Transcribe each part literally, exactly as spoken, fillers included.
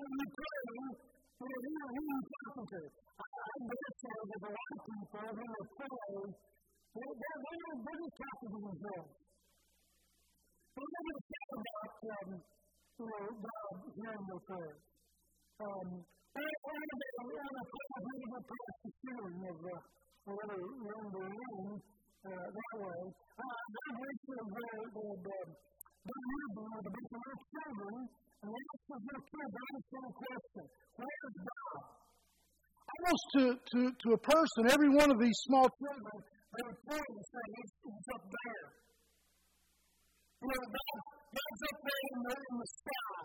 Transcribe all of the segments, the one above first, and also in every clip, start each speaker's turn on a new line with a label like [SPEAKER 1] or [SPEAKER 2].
[SPEAKER 1] when you pray, you know, who, who are you talking to? I, I dare say there's a lot of people who are praying, they're, they're, they're, they're just talking to themselves. They're not going to say about, um, you know, God hearing their prayers. Um, they're going to pray a beautiful past the ceiling of uh, whatever room they're in, uh, that way. Uh, I've recently read that uh, they're using with a bunch of little children, and they ask those little kids the same question: where is God? Almost to, to, to a person, every one of these small children, they would point and say, he's, he's up there. You know, God, God's up there in the, in the sky.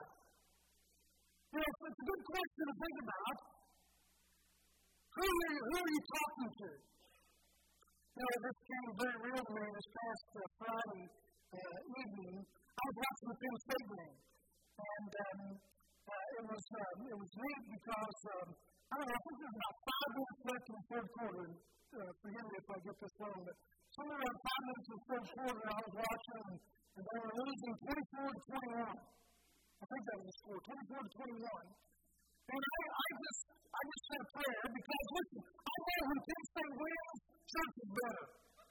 [SPEAKER 1] You know, it's a good question to think about. Who are you, who are you talking to? You know, this came very real to me this past uh, Friday uh, evening. I was watching the Penn State game. And um, uh, it was um, it was neat because, um, I don't know, I think there was about five minutes left in the third quarter. Uh, forgive me if I get this wrong, but somewhere around five minutes in the third quarter, I was watching, and, and they were losing twenty-four to twenty-one. I think that was the score, twenty-four to twenty-one. And I, I just I just said a prayer because, listen, I know when Penn State wins, church is better.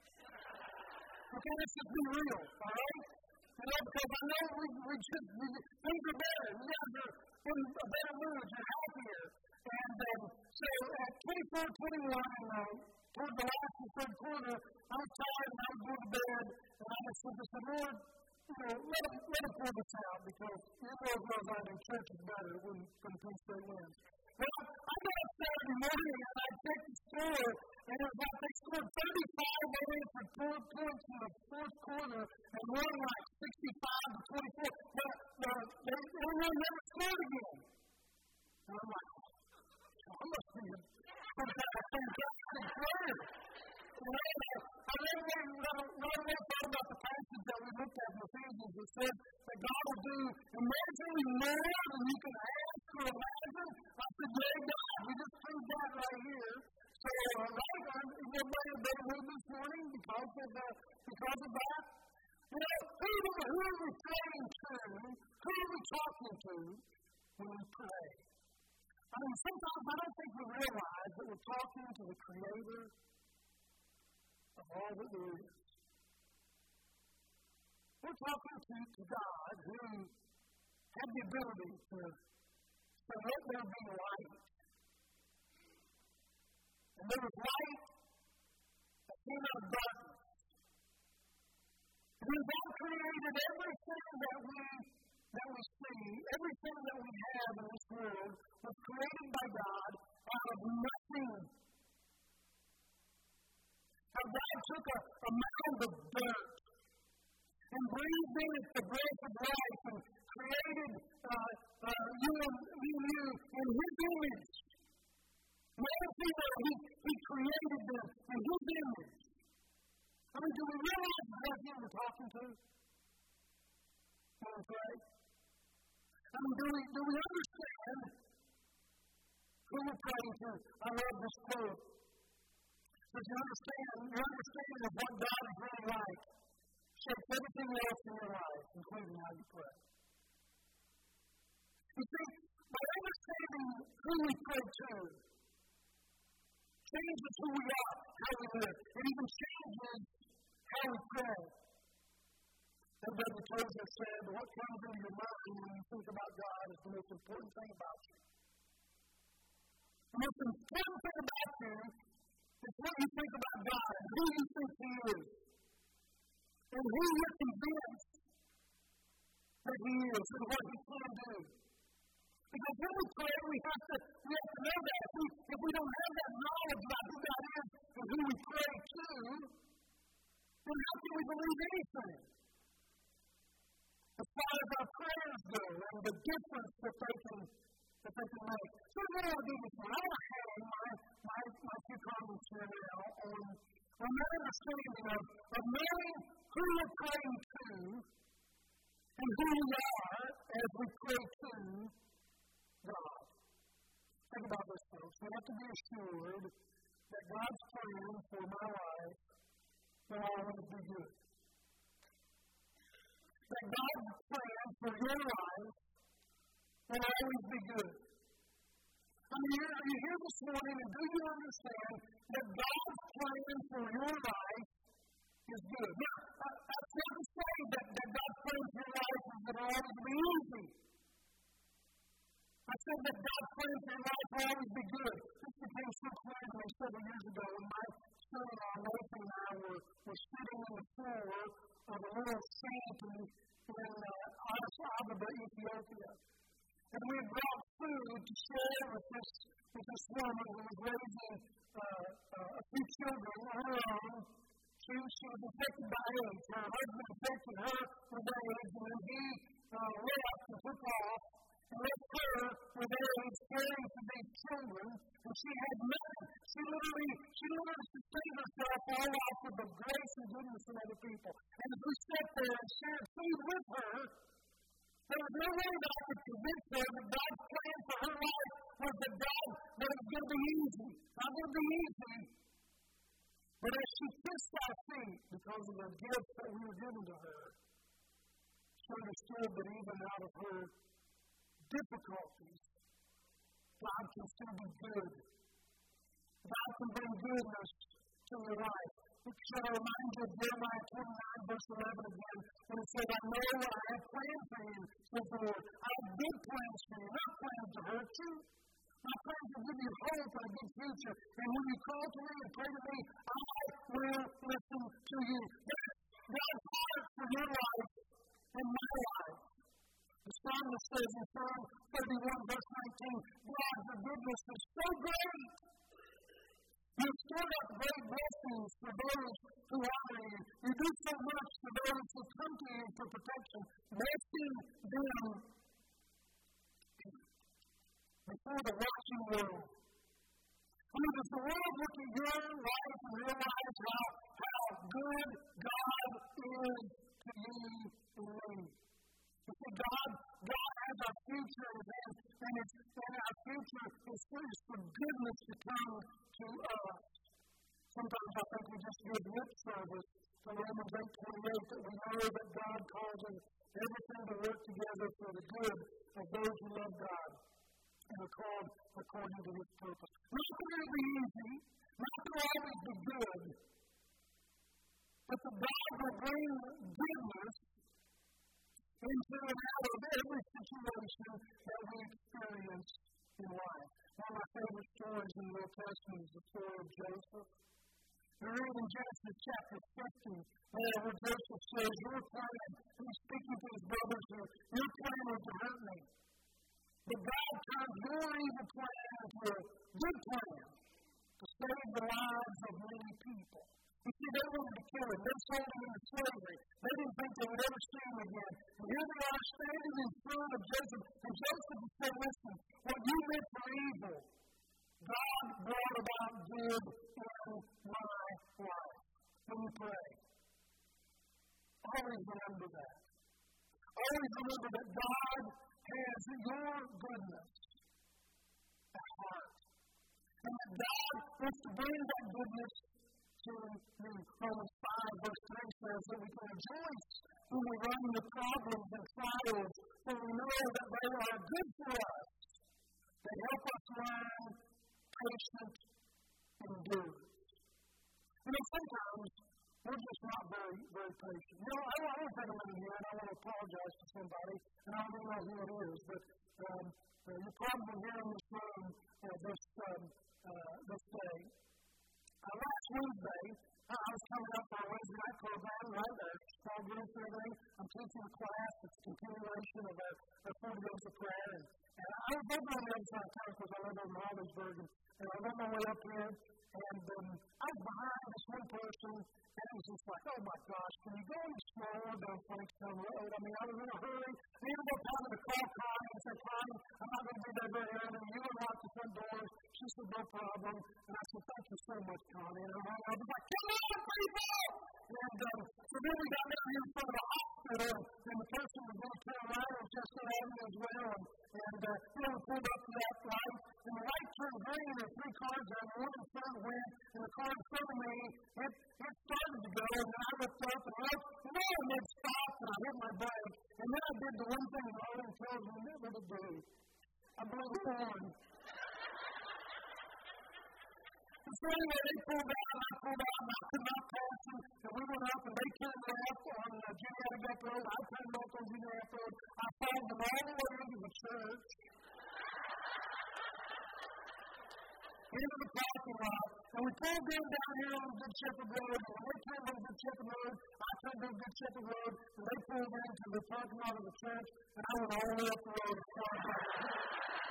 [SPEAKER 1] Okay, let's just be real, all right? You know, because I know we, we just, we, things are better. You guys are in a better mood. You're happier. And um, so at twenty-four twenty-one, uh, toward the last of the third quarter, I was tired and I was going to bed. And I just said, Lord, you know, let him, let him pull this out because you know as well as I know church is better when, when Penn State wins. Well, I got up Saturday morning and I checked the score, and it was like they scored thirty-five unanswered points in the fourth quarter and won like sixty-five to twenty-four. But the, they, they never scored again. And I'm like, I must be a fantastic player. You know, I never thought about the passage that we looked at in Ephesians that said that God will do immeasurably more than you can ask or imagine. I said, yeah, God, we just proved that right here. So, uh, right, is everybody a better mood this morning because of, uh, because of that? You know, who, who are we praying to? Who are we talking to when we pray? I mean, sometimes I don't think we realize that we're talking to the Creator of all that there is. We're talking to, to God who had the ability to say, let there be light. And there was light that came out of darkness. And when God created everything that we, that we see, everything that we have in this world was created by God out of nothing. How God took a, a mound of dirt and breathed in it the breath of life and created uh, uh, you and you in His image. Male and female, he, he created them in His image. I mean, do we realize what we're talking to? When we pray? I mean, do we, do we understand who we're praying to? I love this quote. But you understand, your understanding of what God is really like shapes everything else in your life, including how you pray. You see, by understanding who we pray to, changes who we are, how we live. It even changes how we pray. And W. Tozer said, what comes into your mind when you think about God is the most important thing about you. The most important thing about you is what you think about God and who you think He is. And who you're convinced that He is and what He can do. Because when we pray, we have to, we have to know that. If we, if we don't have that knowledge about who God is and who we pray to, then how can we believe anything? As far as our prayers go and the difference that they can, that they can make. So what do I do this one? I want to hang my, my, my few comments here now on, on that understanding of, of knowing who we're praying to and who we are as we pray to God. Think about this, folks. We have to be assured that God's plan for my life will always be good. That God's plan for your life will always be good. I mean, are you here this morning, and do you understand that God's plan for your life is good? Now, that's not to say that, that God's plan for your life is that it'll always be easy. I said that God's plan for your life will always be good. This became so clear to me several years ago when my son-in-law, Nathan, and I were, were sitting in the floor of a little shanty in uh, Addis Ababa, Ethiopia. And we had brought food to share with this, with this woman who was raising uh, uh, a few children on her own. She, she was infected by AIDS. Her husband infected her with AIDS, and then he uh, left and took off and left her with AIDS caring for these children. And she had nothing. She literally, she literally sustained herself all off of the grace and goodness of other people. And as we sat there and shared food with her, there was no way that I could convince her that God's plan for her life was that God, that it was going to be easy. Not going to be easy. But as she kissed our feet because of the gifts that we were given to her, she understood that even out of her difficulties, God can still be good. God can bring goodness to your life. Should I remind you of Jeremiah twenty-nine, verse eleven again, when it said, I know what I have planned for you, says the Lord. I have good plans for you, not plans to hurt you. My plans will give you hope and a good future. And when you call to me and pray to me, I will listen to you. That's God's heart for your life and my life. The psalmist says in Psalm thirty-one, verse nineteen, God's goodness is so great. You store up great blessings for those who honor you. You do so much for those who come to you for protection, blessing them before the watching world. I mean, does the world look at your life and realize how, how good God is to you and me? You see, God, God has our future in His hands, and, it's, and our future is for goodness to come to us. Sometimes I think we just give lip service to Romans eight twenty-eight, that we know that God causes everything to work together for the good of those who love God and are called according to His purpose. Not that it will be easy, not that it will always be good, but that God will bring goodness into and out of every situation that we experience in life. One of my favorite stories in the Old Testament is the story of Joseph. We read in Genesis chapter fifty, where Joseph says, your plan, he's speaking to his brothers here, your plan was to hurt me. But God turned your evil plan into a good plan to save the lives of many people. You see, they wanted to kill him. They sold him into slavery. They didn't think they would ever see him again. And here they are standing in front of Joseph. And Joseph would say, listen, what you meant for evil, God brought about good in my life. When you pray, always remember that. Always remember that God has your goodness at heart. And that God wants to bring that goodness to you. Romans five, verse three says that we can rejoice when we run into problems and trials, for we know that they are good for us. They help us learn patient endurance. You know, sometimes we're just not very, very patient. You know, I want to take a minute here, and I want to apologize to somebody, and I don't even know who it is, but um, uh, you're probably here in this room uh, this, um, uh, this day. Uh, last Wednesday, uh, I was coming up for a Wednesday night program, right there, small groups and everything. I'm teaching a class. It's a continuation of our, our forty days of prayer. And, and I was over on the other side of town because I live over in Hollingsburg. And, and I was on my way up here, and um, I was behind this one person, and it was just like, oh my gosh, can you go any slower down Frankstown Road? I mean, I was in a hurry. I ended up having to call Connie and say, Connie, I'm not going to be there very early. You unlock the front doors. She said, no problem. And I said, thank you so much, Connie. And I was like, come on, people! And um, so then we got down here in front of the hospital, and the person was in Carolina just so having as well. And, and uh, you know, we pulled up to that light, and the light turned green, and three cars on one in front went, and the car in front of me, it, it started to go, and then I looked up, and I looked, and then it stopped, and I hit my brake. And then I did the one thing that I always tell tells me what to do. I blew the horn. So anyway, they pulled out, and I pulled out, and I could not pass them, and we went up, and they turned left on uh, Junior Gap Road. I turned left on Junior Gap Road. I followed them all the way into the church, into the parking lot, and we pulled them down here on Good Shepherd Road, and when they turned on Good Shepherd Road, I turned on Good Shepherd Road, and they pulled into the parking lot of the church, and I went all the way up the road as far as I could.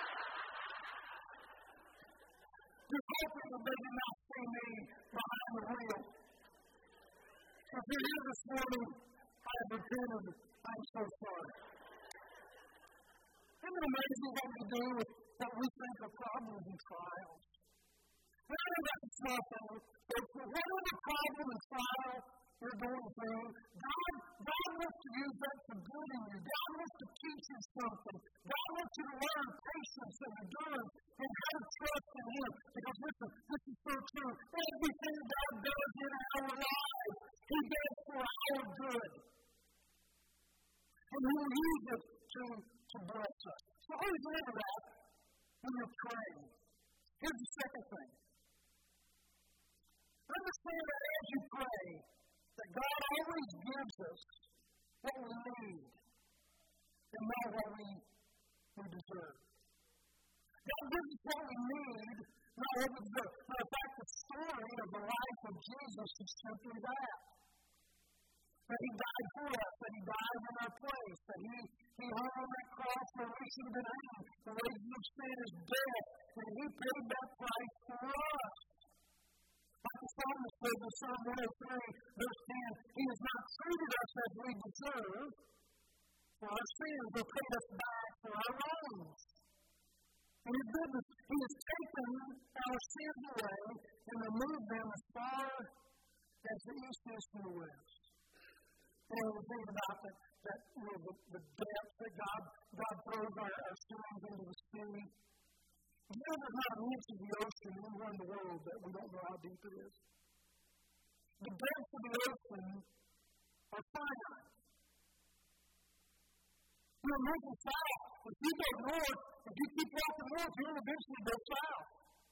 [SPEAKER 1] Just hoping that they did not see me behind the wheel. If you're here this morning, I have repented. I'm so sorry. Isn't it amazing what we do with what we think are problems and trials? I know that's a small thing, but whatever problem and trial you're going through, God, God wants to use that for good in you. God wants to teach you something. God wants you to learn patience and endurance and how to trust in Him. Because listen, this is so true. Everything God does in our lives, He does for our good. And He will use it to, to bless us. So always remember that when you're praying. Here's the second thing. Understand that as you pray, that God always gives us what we need and not what we, we deserve. God gives us what we need, not what we deserve. Now, in fact, the story of the life of Jesus is simply that. That He died for us, that He died in our place, that He, he hung on that cross where we should have been hanging. The wages of sin is death, and He paid that price for us. Like the psalmist says in Psalm one oh three, verse ten, He has not treated us as we deserve for our sins, or paid us back for our wrongs. In His goodness, He has taken our sins away and removed them as far as the east is from the west. And we think about that, that you know, the, the depth that God, God throws our, our sins into the sea. You know, there's not an inch of the ocean anywhere in the world that we don't know how deep it is. The depths of the ocean are finite. You know, north and south, if you go north, if you keep walking north, you'll eventually go south.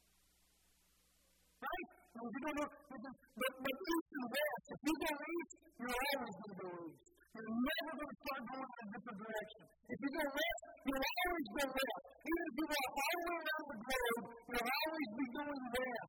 [SPEAKER 1] Right? And if you go north, but, but east and west, if you go east, you're always going to go east. You're never going to start going in a different direction. If you go west, you'll always go west. Even if you walk all the way around the globe, you'll always be going west.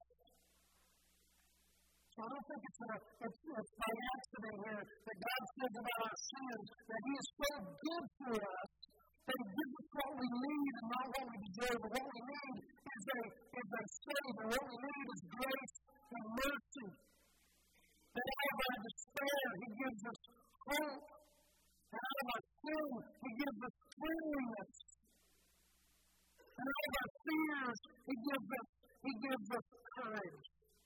[SPEAKER 1] So I don't think it's, a, it's, it's by accident here that God says about our sins that He is so good for us that He gives us what we need and not what we deserve. But what we need is a, is a Savior. What we need is grace and mercy. That out of our despair, He gives us hope. And out of our sin, He gives us cleanliness. And out of our fears, He gives us, He gives us courage.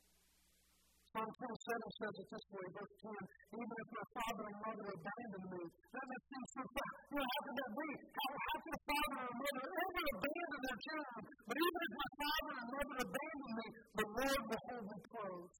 [SPEAKER 1] Psalm twenty-seven says it this way, verse ten, even if my father and mother abandon me. That makes seem so far. You know, how could that be? How, how could a father or mother ever abandon their children? But even if my father and mother abandon me, the Lord will hold me close.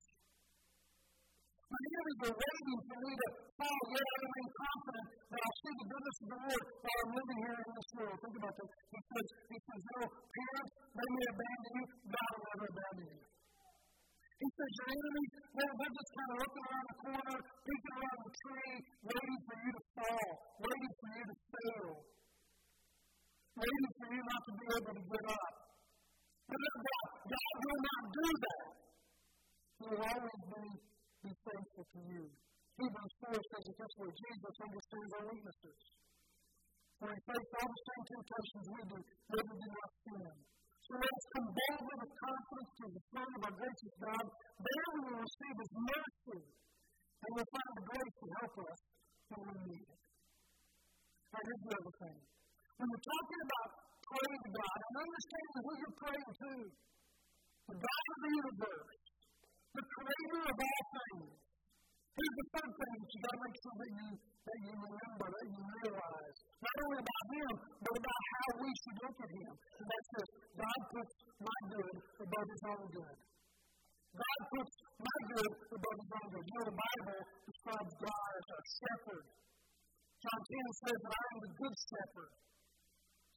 [SPEAKER 1] My enemies are waiting for me to fall, yet I remain confident that I'll see the goodness of the Lord while I'm living here in this world. Think about that. He says, he says, you know, parents, they may abandon you, God will never abandon you. He says, your enemies, well, they're just kind of looking around the corner, peeking around the tree, waiting for you to fall, waiting for you to fail, waiting for you not to be able to get up. But God, God will not do that. He will always be be faithful to you. Hebrews four says it this way, Jesus understands our weaknesses. For He faced all the same temptations we do, yet He did not sin. So let us come boldly with confidence to the throne of our gracious God. There we will receive His mercy, and we'll find the grace to help us when we need it. Now here's the other thing. When we're talking about praying to God, and understanding who you're praying to, the God of the universe, the Creator of all things. Here's the third thing that you've got to make sure that you, that you remember, that you realize. Not only about Him, but about how we should look at Him. And that's this. God puts my good above His own good. God puts my good above His own good. You know, the Bible describes God as a shepherd. John ten says that I am the good shepherd.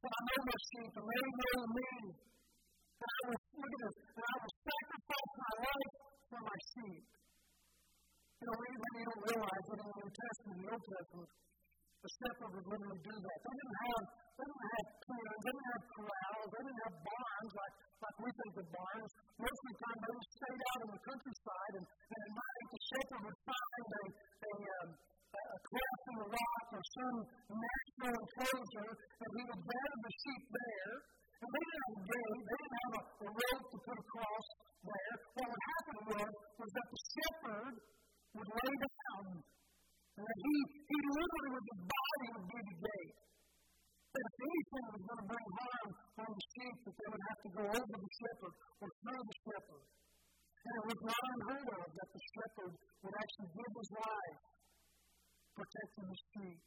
[SPEAKER 1] said, I know my sheep, and they know me. And I will, look at this, and I will sacrifice my life for my sheep. You know, even you don't realize that in the New Testament, the Old Testament, the shepherd would literally do that. They didn't have, they didn't have pens, they didn't have corrals, they didn't have barns like, like we think of barns. Most of the time, they would stay out in the countryside, and, and at night, the shepherd would find a, a, um, a cleft in the rock or some natural enclosure, and he would gather the sheep there. And they didn't have a gate, they didn't have a, a rope to put across there. What would happen was, was that the shepherd would lay down, and that he, he literally with his body would be the gate. That if anything was going to bring harm on the sheep, that they would have to go over the shepherd or through the shepherd. And it was not unheard of that the shepherd would actually give his life protecting the sheep.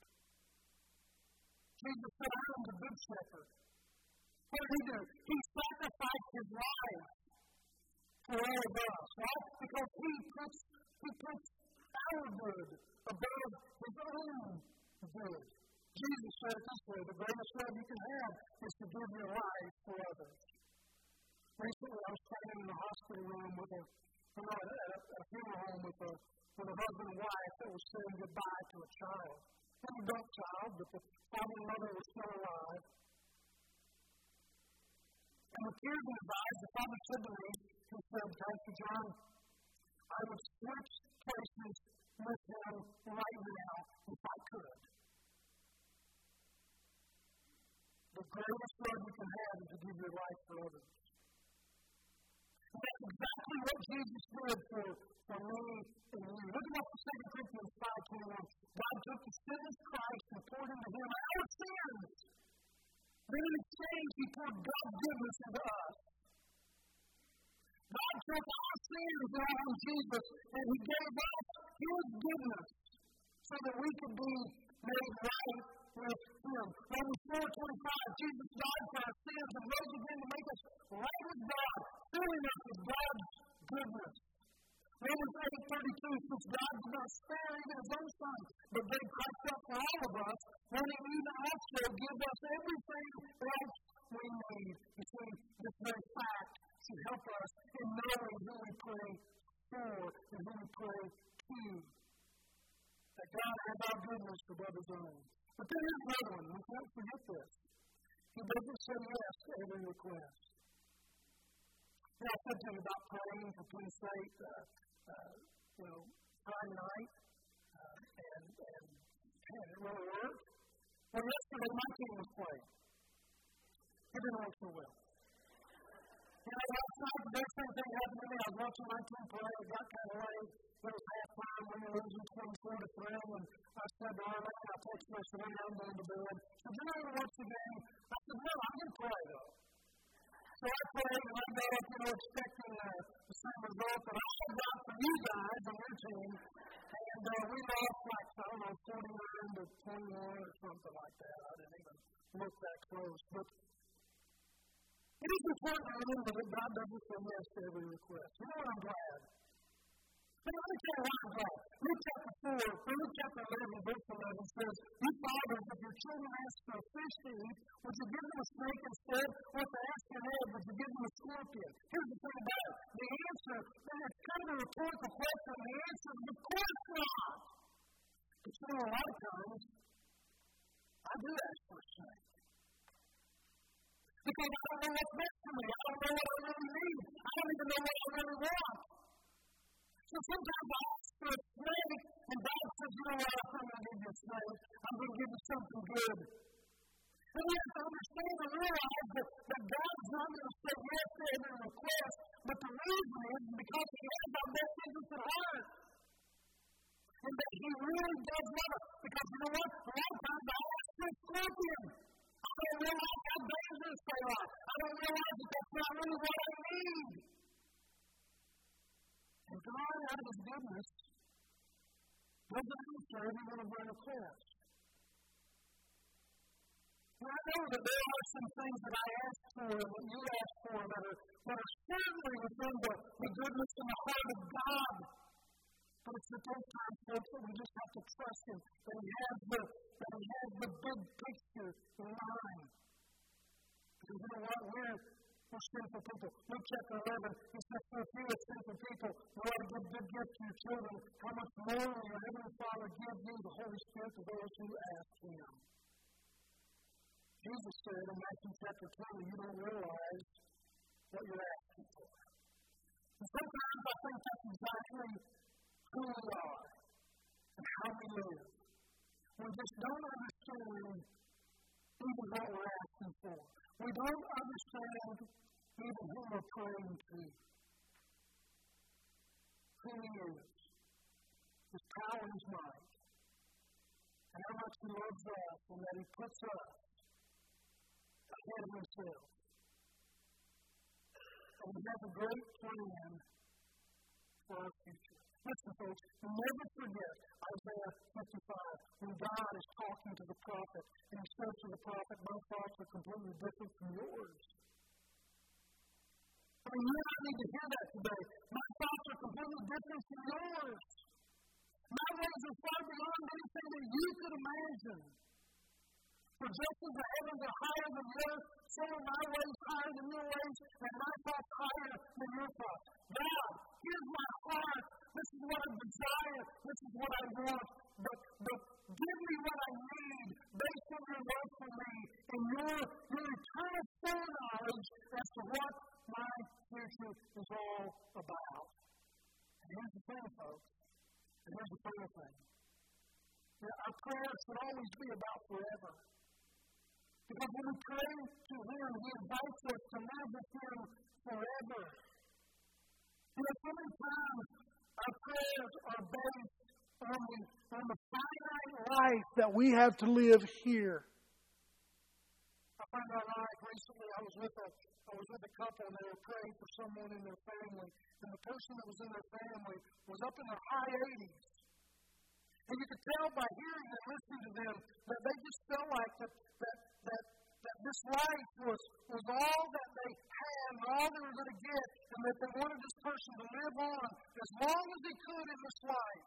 [SPEAKER 1] Jesus said, I am the good shepherd. What did he do? He sacrificed his life for all of us, right? Because he puts, he puts our good above his own good. Jesus said it this way, the greatest love you can have is to give your life for others. Recently, I was standing in a hospital room with a, you know, at a, a funeral home with a, with a husband and wife that was saying goodbye to a child. An adult child, but the father and mother were still alive. And with tears in his eyes, the father said to me, he said, Pastor John, I would switch places with him right now if I could. The greatest love you can have is to give your life for others. And that's exactly what Jesus did for, for me and you. Look at what Second Corinthians five twenty-one. God took the sin of Christ and poured into him our sins. Then in exchange, he poured God's goodness into us. God took our sins on Jesus, and he gave us his goodness so that we could be made right with him. Romans four twenty-five, Jesus died for our sins and rose again to make us right with God, filling us with God's goodness. Romans eight thirty-two, since God did not spare even his own son, but gave Christ up for all of us, when he even also give us everything else we need. You see, this very fact should help us in knowing who we pray for and who we pray to. That God has our goodness for others' own. But then there's another one. We can't forget this. He doesn't say yes to every request. You know, I said to you about praying for Penn State, uh, uh, you know, Friday night, uh, and, and, and it really worked. Well, yesterday my team was playing. It didn't work so well. You know, last night the very same thing happened to me. I was watching my team play. It got kind of late. It was halftime. We were losing twenty-four to three. And I said to Arlen, I texted her, I said, I'm going to bed. She said, you're not going to watch the game? I said, no, I'm going to play, though. So I played, and I got up, you know, expecting uh, the same result that I had got for you guys on your team. And uh, we lost, like, I don't know, forty-nine to twenty-one or something like that. I didn't even look that close. But it is important to remember that God doesn't say yes to every request. You know what, I'm glad. But let me tell you why I'm glad. Luke chapter four, Luke chapter eleven, verse eleven says, you fathers, if your children ask for a fish to eat, would you give them a snake instead? Or if they ask an egg, would you give them a scorpion? Here's the thing about it. The answer, and it's kind of a rhetorical question, the answer is, of course not. But you know, a lot of times, I do ask for a snake. Because I don't know what's best for me. I don't know what I really need. I don't even know what I really want. So sometimes I ask for a snake, and God says, you know what, I'm going to give you a snake. I'm going to give you something good. And we have to understand and realize that, that God's not going to say yes to every request, but the reason is because he has our best interest at heart. And that he really does love us. Because you know what? A lot of times I ask for a scorpion. I don't realize how dangerous they are. I don't realize that that's not really what I need. And God, out of his goodness, doesn't answer every one of our requests. Now, I know that there are some things that I ask for, that you ask for, that are, that are certainly within the, the goodness and the heart of God. But it's at those times, folks, that we just have to trust him, that he has the, that he has the big picture in mind. Because you know what? We're, we're sinful people. Luke chapter eleven, he says, for if you are sinful people, you ought to give good gifts to your children. How much more will your Heavenly Father give you the Holy Spirit to those who ask Him? Jesus said in Matthew chapter twenty, you don't realize what you're asking for. And sometimes I think that's exactly who we are and how we live. We just don't understand even what we're asking for. We don't understand even who we're praying to. Who He is. His power and His might. And how much He loves us and that He puts us ahead of Himself. And He has a great plan for our future. Listen, folks, never forget Isaiah fifty-five, when God is talking to the prophet, and He says to the prophet, my thoughts are completely different from yours. I mean, you and I need to hear that today. My thoughts are completely different from yours. My ways are far beyond anything that you could imagine. For just as the heavens are higher than the earth, so are my ways higher than your ways, and my thoughts higher than your thoughts. God, here's my heart. This is what I desire. This is what I want. But, but give me what I need based on your love for me and your, your eternal foreknowledge as to what my future is all about. And here's the thing, folks. And here's the final thing. You know, our prayers should always be about forever. Because when we pray to Him, He invites us to live with Him forever. You know, so many times our prayers are based on the, on the finite life that we have to live here. I found out life recently, I was with a I was with a couple and they were praying for someone in their family, and the person that was in their family was up in their high eighties. And you could tell by hearing and listening to them that they just felt like that that that, that this life was, was all that they had and all they were going to get, and that they wanted this person to live on as long as they could in this life.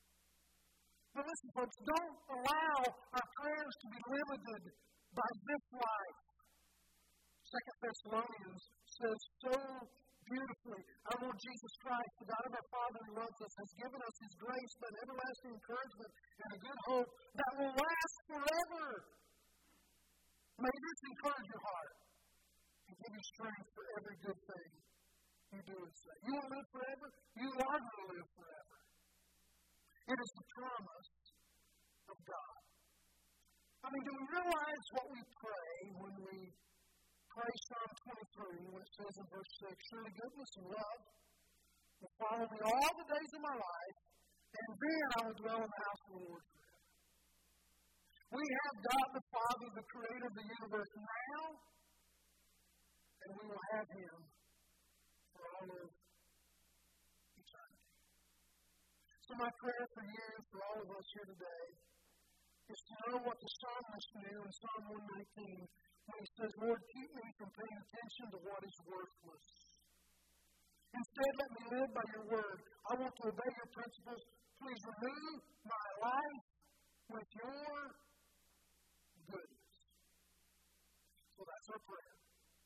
[SPEAKER 1] But listen, folks, don't allow our prayers to be limited by this life. Second Thessalonians says so beautifully, our Lord Jesus Christ, the God of our Father who loves us, has given us His grace by an everlasting encouragement and a good hope that will last forever. May this encourage your heart and give you strength for every good thing you do and say. You will live forever? You are going to live forever. It is the promise of God. I mean, do we realize what we pray when we pray Psalm twenty-three, when it says in verse six, surely goodness and love will follow me all the days of my life, and then I will dwell in the house of the Lord forever. We have God the Father, the Creator of the universe now, and we will have Him for all of eternity. So my prayer for you, for all of us here today, is to know what the psalmist knew in Psalm one nineteen, when he says, Lord, keep me from paying attention to what is worthless. Instead, let me live by your word. I want to obey your principles. Please renew my life with your goodness. So that's our prayer.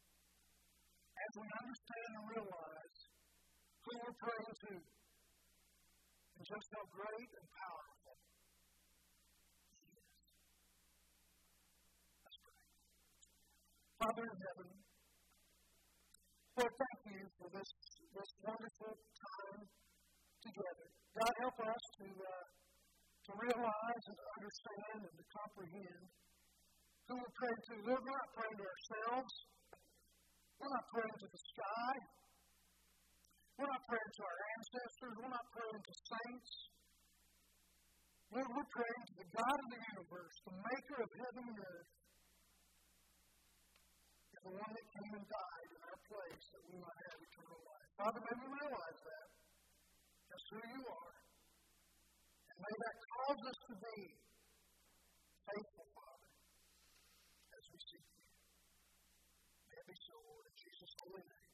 [SPEAKER 1] As we understand and realize who we're praying to, and just how great and powerful He is. Let's pray. Father in heaven, Lord, thank you for this, this wonderful time together. God, help us to, uh, to realize and to understand and to comprehend who we're praying to. Lord, we're not praying to ourselves. We're not praying to the sky. We're not praying to our ancestors. We're not praying to saints. Lord, we're praying to the God of the universe, the maker of heaven and earth, and the one that came and died in our place that we might have eternal life. Father, may we realize that. That's who you are. And may that cause us to be faithful, Father, as we seek you. May it be so, Lord, in Jesus' holy name.